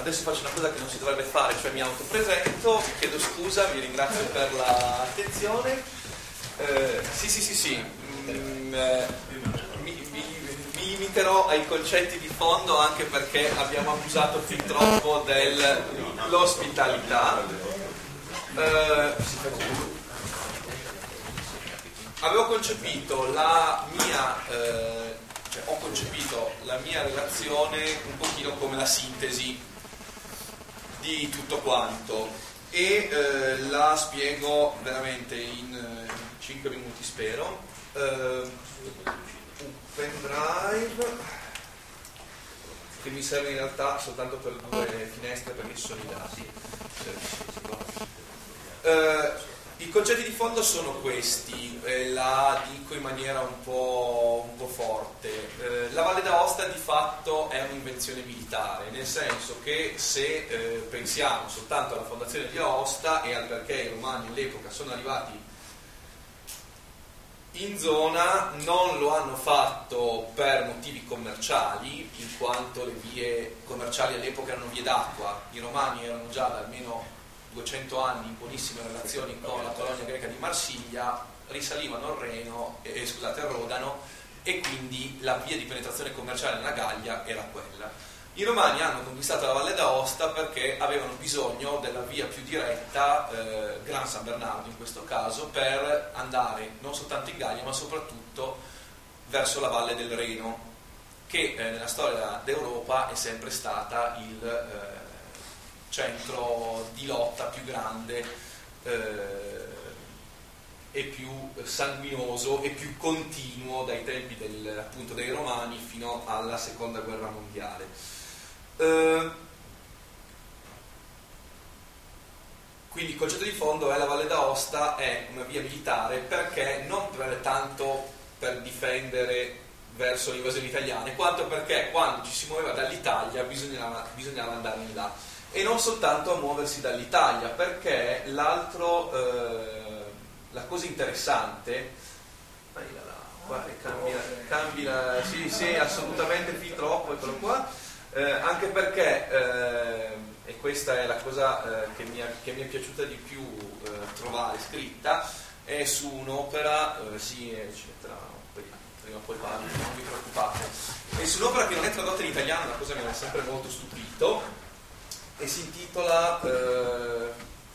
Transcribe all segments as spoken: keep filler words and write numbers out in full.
Adesso faccio una cosa che non si dovrebbe fare, cioè mi autopresento, vi chiedo scusa, vi ringrazio per l'attenzione. Eh, sì, sì, sì, sì. Mm, eh, mi, mi, mi limiterò ai concetti di fondo anche perché abbiamo abusato fin troppo dell'ospitalità. Eh, avevo concepito la mia... Eh, Cioè, ho concepito la mia relazione un pochino come la sintesi di tutto quanto e eh, la spiego veramente in eh, cinque minuti spero. Uh, un pendrive che mi serve in realtà soltanto per due finestre perché ci sono i dati. Uh, I concetti di fondo sono questi, eh, la dico in maniera un po', un po' forte. Eh, la Valle d'Aosta di fatto è un'invenzione militare, nel senso che se eh, pensiamo soltanto alla fondazione di Aosta e al perché i romani all'epoca sono arrivati in zona, non lo hanno fatto per motivi commerciali, in quanto le vie commerciali all'epoca erano vie d'acqua. I romani erano già da almeno duecento anni in buonissime relazioni con la colonia greca di Marsiglia, risalivano il Reno, eh, scusate, il Rodano, e quindi la via di penetrazione commerciale nella Gallia era quella. I romani hanno conquistato la Valle d'Aosta perché avevano bisogno della via più diretta, eh, Gran San Bernardo in questo caso, per andare non soltanto in Gallia ma soprattutto verso la Valle del Reno, che eh, nella storia d'Europa è sempre stata il eh, centro di lotta più grande eh, e più sanguinoso e più continuo dai tempi del, appunto dei Romani fino alla seconda guerra mondiale. Eh, quindi il concetto di fondo è la Valle d'Aosta è una via militare perché non per, tanto per difendere verso le invasioni italiane quanto perché quando ci si muoveva dall'Italia bisognava, bisognava andare in là. E non soltanto a muoversi dall'Italia, perché l'altro, eh, la cosa interessante, vai là, là, qua, cambi, cambi la, sì, sì, assolutamente fin troppo, eccolo qua, eh, anche perché, eh, e questa è la cosa eh, che, mi è, che mi è piaciuta di più eh, trovare scritta, è su un'opera, eh, sì, eccetera, prima o poi parlo, non vi preoccupate, è su un'opera che non è tradotta in italiano, una cosa che mi ha sempre molto stupito, e si intitola eh,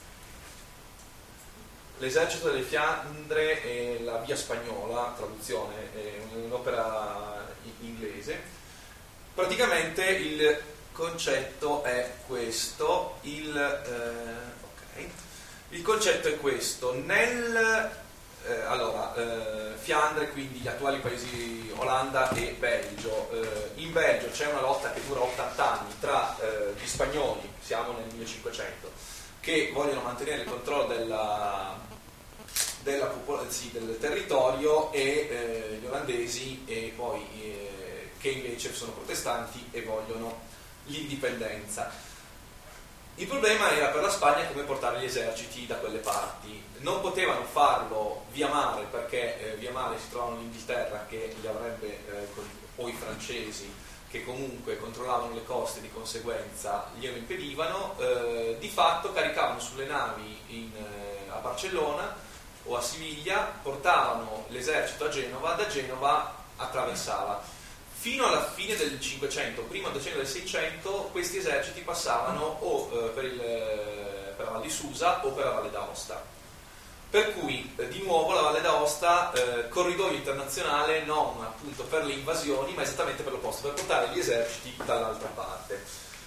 L'esercito delle Fiandre e la via spagnola, traduzione, è un'opera inglese. Praticamente il concetto è questo, il, eh, okay. il concetto è questo, nel eh, allora, eh, Fiandre, quindi gli attuali paesi Olanda e Belgio. Eh, in Belgio c'è una lotta che dura ottanta anni tra eh, gli spagnoli, siamo nel millecinquecento, che vogliono mantenere il controllo della, della popol- sì, del territorio e eh, gli olandesi e poi eh, che invece sono protestanti e vogliono l'indipendenza. Il problema era per la Spagna come portare gli eserciti da quelle parti. Non potevano farlo via mare perché eh, via mare si trovano l'Inghilterra che li avrebbe, eh, o i francesi che comunque controllavano le coste, di conseguenza glielo impedivano. Eh, di fatto caricavano sulle navi in, eh, a Barcellona o a Siviglia, portavano l'esercito a Genova, da Genova attraversava. Fino alla fine del Cinquecento, primo decennio del Seicento, questi eserciti passavano o eh, per, il, per la Val di Susa o per la Valle d'Aosta. Per cui, eh, di nuovo, la Valle d'Aosta, eh, corridoio internazionale non appunto per le invasioni, ma esattamente per l'opposto, per portare gli eserciti dall'altra parte.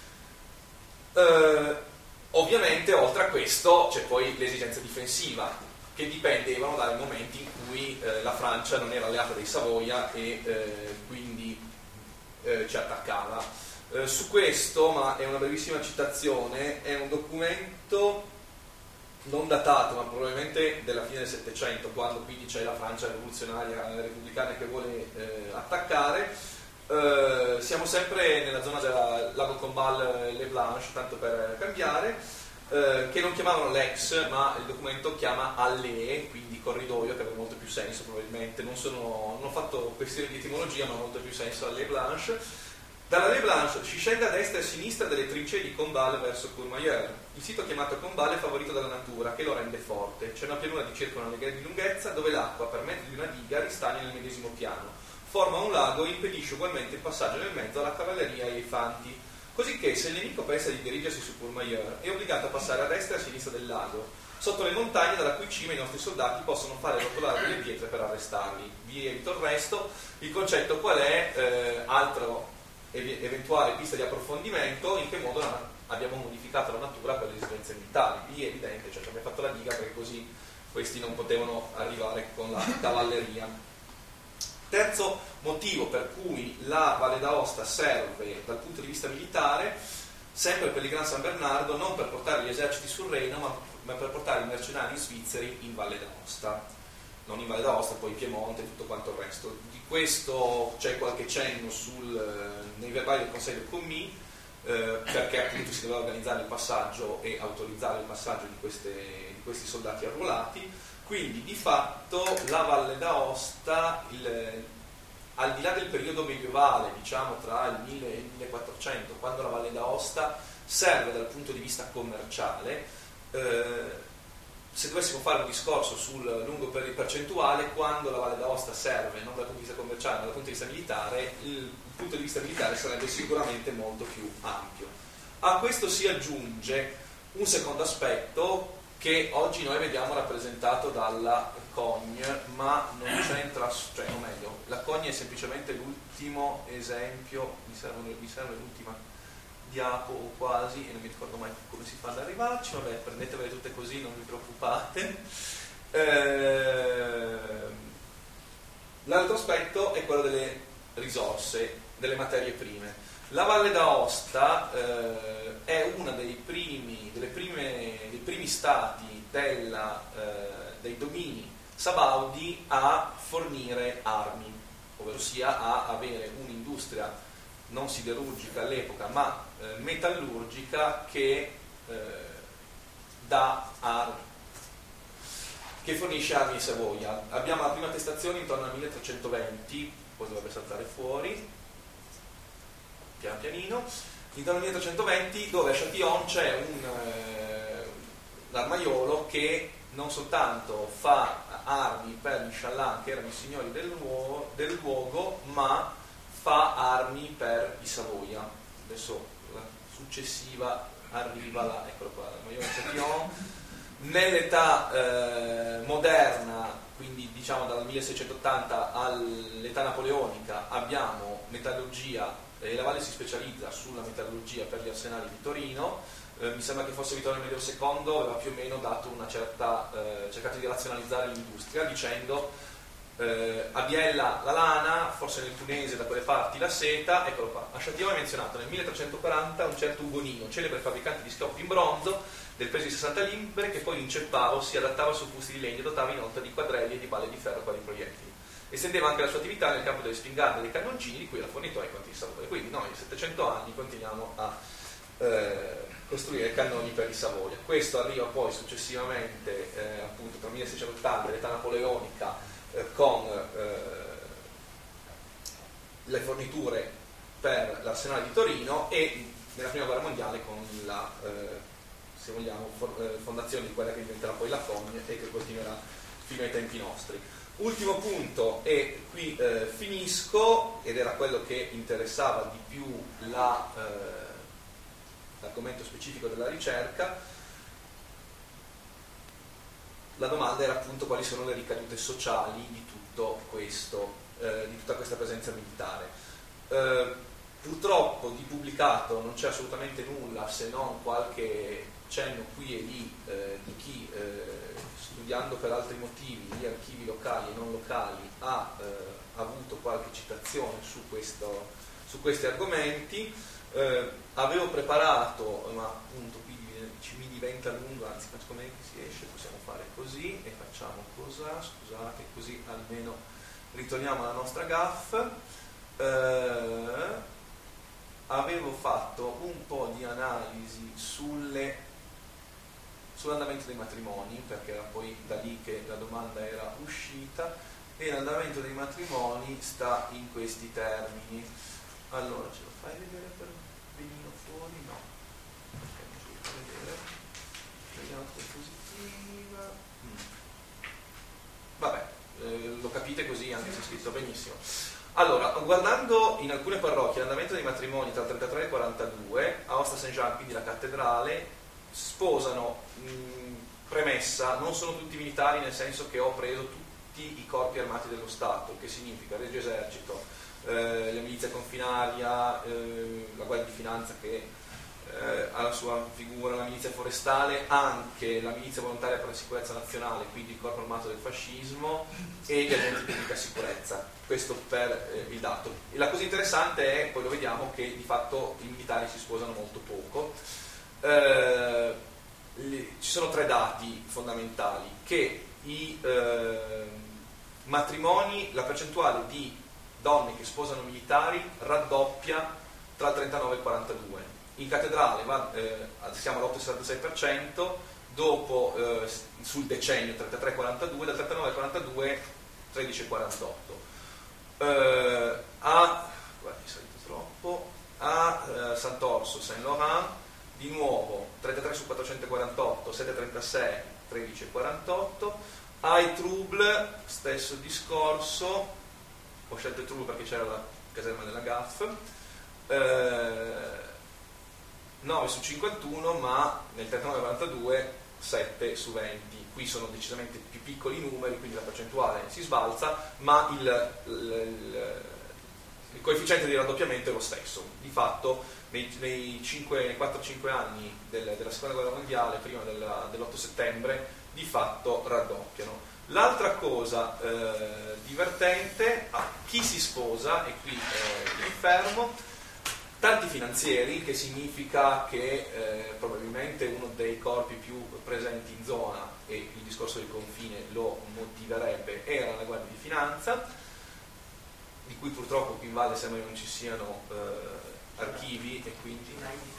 Eh, ovviamente, oltre a questo, c'è poi l'esigenza difensiva, che dipendevano dai momenti in cui eh, la Francia non era alleata dei Savoia e eh, quindi Eh, ci attaccava. Eh, su questo, ma è una brevissima citazione, è un documento non datato, ma probabilmente della fine del Settecento, quando quindi c'è la Francia rivoluzionaria repubblicana che vuole eh, attaccare. Eh, siamo sempre nella zona della Lago Combal Le Blanche, tanto per cambiare, eh, che non chiamavano l'ex, ma il documento chiama Allée, quindi corridoio, che aveva molto più senso probabilmente. Non, sono, non ho fatto questioni di etimologia, ma ha molto più senso Allée Blanche. Dalla Les Blanches si scende a destra e a sinistra delle trincee di Combal verso Courmayeur. Il sito chiamato Combal è favorito dalla natura, che lo rende forte. C'è una pianura di circa una lega di lunghezza, dove l'acqua, per mezzo di una diga, ristagna nel medesimo piano. Forma un lago e impedisce ugualmente il passaggio nel mezzo alla cavalleria e ai fanti. Cosicché, se il nemico pensa di dirigersi su Courmayeur, è obbligato a passare a destra e a sinistra del lago, sotto le montagne dalla cui cima i nostri soldati possono fare rotolare delle pietre per arrestarli. Vi evito il resto. Il concetto qual è? Eh, altro eventuale pista di approfondimento, in che modo abbiamo modificato la natura per le esigenze militari. Lì è evidente, cioè abbiamo fatto la diga perché così questi non potevano arrivare con la cavalleria. Terzo motivo per cui la Valle d'Aosta serve dal punto di vista militare, sempre per il Gran San Bernardo, non per portare gli eserciti sul Reno, ma, ma per portare i mercenari svizzeri in Valle d'Aosta. Non in Valle d'Aosta, poi Piemonte e tutto quanto il resto. Di questo c'è qualche cenno sul, nei verbali del Consiglio Commis, eh, perché appunto si doveva organizzare il passaggio e autorizzare il passaggio di, queste, di questi soldati arruolati. Quindi di fatto la Valle d'Aosta, il, al di là del periodo medievale, diciamo tra il mille e il millequattrocento, quando la Valle d'Aosta serve dal punto di vista commerciale, eh, se dovessimo fare un discorso sul lungo periodo percentuale, quando la Valle d'Aosta serve non dal punto di vista commerciale ma dal punto di vista militare, il punto di vista militare sarebbe sicuramente molto più ampio. A questo si aggiunge un secondo aspetto che oggi noi vediamo rappresentato dalla Cogne, ma non c'entra, cioè o meglio, la Cogne è semplicemente l'ultimo esempio, mi serve, mi serve l'ultima diapo o quasi, e non mi ricordo mai come si fa ad arrivarci, vabbè, prendetevele tutte così, non vi preoccupate. Eh, l'altro aspetto è quello delle risorse, delle materie prime. La Valle d'Aosta eh, è una dei primi, delle prime, dei primi stati della, eh, dei domini sabaudi a fornire armi, ovvero sia a avere un'industria non siderurgica all'epoca, ma eh, metallurgica che eh, dà armi, che fornisce armi in Savoia. Abbiamo la prima attestazione intorno al milletrecentoventi, poi dovrebbe saltare fuori, pian pianino, intorno al milletrecentoventi, dove a Châtillon c'è un eh, armaiolo che non soltanto fa armi per gli Chalain, che erano i signori del luogo, del luogo ma fa armi per i Savoia. Adesso la successiva arriva là, eccolo qua, l'armaiolo Châtillon. Nell'età eh, moderna, quindi diciamo dal milleseicentottanta all'età napoleonica, abbiamo metallurgia, e la Valle si specializza sulla metallurgia per gli arsenali di Torino. Eh, mi sembra che fosse Vittorio Emilio secondo, aveva più o meno dato una certa, eh, cercato di razionalizzare l'industria dicendo eh, a Biella la lana, forse nel Tunese da quelle parti la seta. Eccolo qua, a Châtillon è menzionato nel milletrecentoquaranta un certo Ugonino, celebre fabbricante di schioppi in bronzo del peso di sessanta libbre, che poi inceppava o si adattava su fusti di legno e dotava inoltre di quadrelli e di balle di ferro per i proiettili. Estendeva anche la sua attività nel campo delle spingarde e dei cannoncini, di cui era fornitore ai conti di Savoia. Quindi noi in settecento anni continuiamo a eh, costruire cannoni per i Savoia. Questo arriva poi successivamente, eh, appunto tra il milleseicentottanta, l'età napoleonica, eh, con eh, le forniture per l'arsenale di Torino, e nella prima guerra mondiale con la, eh, se vogliamo, for- eh, fondazione di quella che diventerà poi la Cogne e che continuerà fino ai tempi nostri. Ultimo punto, e qui eh, finisco, ed era quello che interessava di più la, eh, l'argomento specifico della ricerca. La domanda era appunto quali sono le ricadute sociali di tutto questo, eh, di tutta questa presenza militare. Eh, purtroppo di pubblicato non c'è assolutamente nulla, se non qualche cenno qui e lì eh, di chi eh, studiando per altri motivi gli archivi locali e non locali ha eh, avuto qualche citazione su, questo, su questi argomenti. Eh, avevo preparato, ma appunto qui ci mi diventa lungo, anzi come si esce possiamo fare così e facciamo cosa, scusate, così almeno ritorniamo alla nostra gaffe. Eh, avevo fatto un po' di analisi sulle sull'andamento dei matrimoni, perché era poi da lì che la domanda era uscita, e l'andamento dei matrimoni sta in questi termini. allora ce lo fai vedere per benino fuori? No, perché non ce lo fai vedere. Vediamo la diapositiva. Mm. Vabbè, eh, lo capite così anche se è scritto benissimo. Allora, guardando in alcune parrocchie l'andamento dei matrimoni tra il trentatré e il quarantadue, a Aosta Saint Jean, quindi la cattedrale, sposano, mh, premessa, non sono tutti militari, nel senso che ho preso tutti i corpi armati dello Stato, che significa Regio Esercito, eh, la milizia confinaria, eh, la Guardia di Finanza che eh, ha la sua figura, la milizia forestale, anche la milizia volontaria per la sicurezza nazionale, quindi il corpo armato del fascismo, e gli agenti di pubblica sicurezza. Questo per eh, il dato. E la cosa interessante è, poi lo vediamo, che di fatto i militari si sposano molto poco. Eh, li, ci sono tre dati fondamentali: che i eh, matrimoni, la percentuale di donne che sposano militari raddoppia tra il trentanove e il quarantadue. In cattedrale va, eh, siamo all'otto virgola sessantasei per cento, dopo eh, sul decennio trentatré quarantadue, dal trentanove al quarantadue tredici virgola quarantotto. Uh, a, guarda, è salito troppo, a uh, Sant'Orso, Saint Laurent, di nuovo trentatré su quattrocentoquarantotto, sette virgola trentasei, tredici virgola quarantotto. Ai Trouble, stesso discorso, ho scelto il Trouble perché c'era la caserma della G A F, uh, nove su cinquantuno, ma nel trentanove quarantadue sette su venti. Qui sono decisamente più piccoli i numeri, quindi la percentuale si sbalza, ma il, il, il, il coefficiente di raddoppiamento è lo stesso. Di fatto nei, nei, nei quattro cinque anni del, della seconda guerra mondiale, prima della, dell'otto settembre, di fatto raddoppiano. L'altra cosa eh, divertente, a chi si sposa, e qui eh, mi fermo, tanti finanzieri, che significa che eh, probabilmente uno dei corpi più presenti in zona, e il discorso del confine lo motiverebbe, era la Guardia di Finanza, di cui purtroppo qui in Valle sembra che non ci siano eh, archivi, e quindi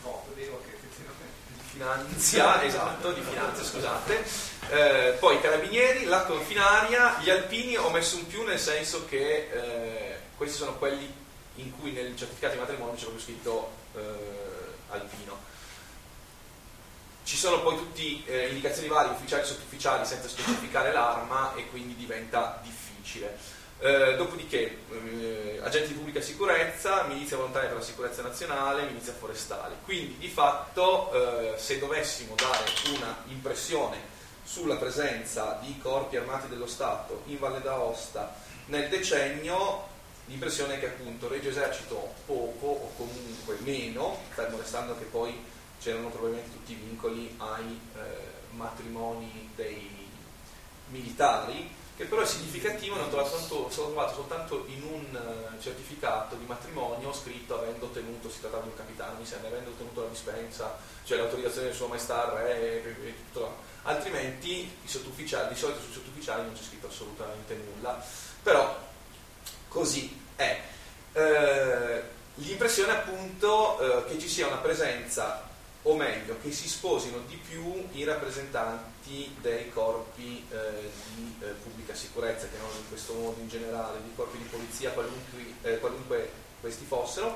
di finanzia, esatto, di finanza, scusate. Eh, poi i carabinieri, la confinaria, gli alpini ho messo un più, nel senso che eh, questi sono quelli in cui nel certificato di matrimonio c'è proprio scritto eh, alpino. Ci sono poi tutte eh, indicazioni varie, ufficiali e sottufficiali, senza specificare l'arma, e quindi diventa difficile. Eh, dopodiché eh, agenti di pubblica sicurezza, milizia volontaria per la sicurezza nazionale, milizia forestale. Quindi di fatto eh, se dovessimo dare una impressione sulla presenza di corpi armati dello Stato in Valle d'Aosta nel decennio, l'impressione è che appunto Regio Esercito poco, o comunque meno, fermo restando che poi c'erano probabilmente tutti i vincoli ai eh, matrimoni dei militari, che però è significativo, ne ho trovato, tanto, sono trovato soltanto in un uh, certificato di matrimonio scritto avendo ottenuto, si trattava di un capitano mi sembra, avendo ottenuto la dispensa, cioè l'autorizzazione del suo maestà il re, e, e, e tutto, altrimenti i sottufficiali, di solito sui sottufficiali non c'è scritto assolutamente nulla, però così è. Eh, l'impressione appunto eh, che ci sia una presenza, o meglio, che si sposino di più i rappresentanti dei corpi eh, di eh, pubblica sicurezza, che non in questo modo in generale, di corpi di polizia, qualunque, eh, qualunque questi fossero,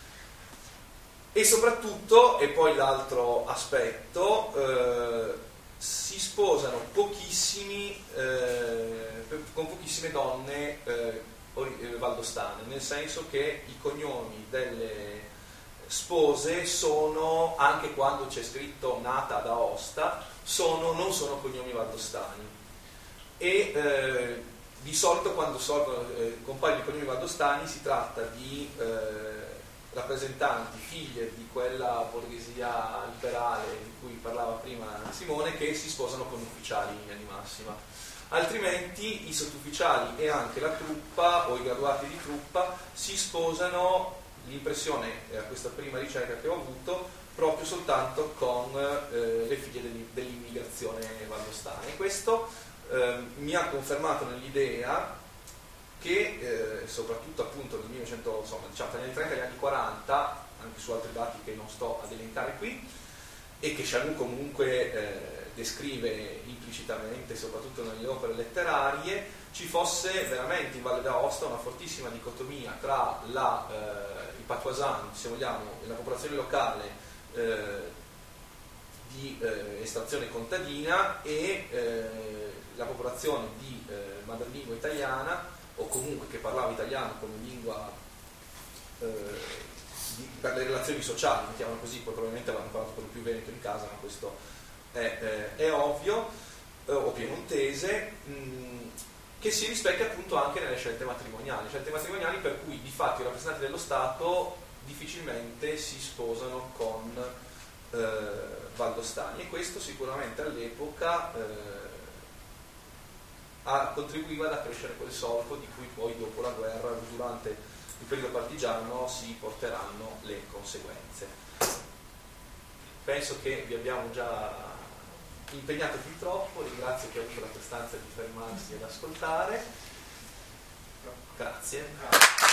e soprattutto, e poi l'altro aspetto, eh, si sposano pochissimi, eh, con pochissime donne eh, valdostane, nel senso che i cognomi delle spose sono, anche quando c'è scritto nata ad Aosta, sono, non sono cognomi valdostani, e eh, di solito quando sorgono, eh, compaiono i cognomi valdostani si tratta di eh, rappresentanti, figlie di quella borghesia liberale di cui parlava prima Simone, che si sposano con ufficiali in linea di massima. Altrimenti i sottufficiali e anche la truppa o i graduati di truppa si sposano, l'impressione a questa prima ricerca che ho avuto, proprio soltanto con eh, le figlie dell'immigrazione valdostana, e questo eh, mi ha confermato nell'idea che eh, soprattutto appunto nel millenovecento, insomma, diciamo negli anni trenta e negli anni quaranta, anche su altri dati che non sto ad elencare qui, e che Chanou comunque eh, descrive implicitamente, soprattutto nelle opere letterarie, ci fosse veramente in Valle d'Aosta una fortissima dicotomia tra la, eh, i patoisani, se vogliamo, la popolazione locale eh, di eh, estrazione contadina e eh, la popolazione di eh, madrelingua italiana, o comunque che parlava italiano come lingua eh, di, per le relazioni sociali, mettiamolo così, poi probabilmente avevano parlato per lo più veneto in casa, ma questo è, eh, è ovvio, eh, o piemontese, mh, che si rispecchia appunto anche nelle scelte matrimoniali, scelte matrimoniali per cui di fatto i rappresentanti dello Stato difficilmente si sposano con eh, valdostani, e questo sicuramente all'epoca eh, contribuiva ad accrescere quel solco di cui poi dopo la guerra, durante il periodo partigiano, si porteranno le conseguenze. Penso che vi abbiamo già impegnato fin troppo, ringrazio chi ha avuto la costanza di fermarsi ad ascoltare. Grazie.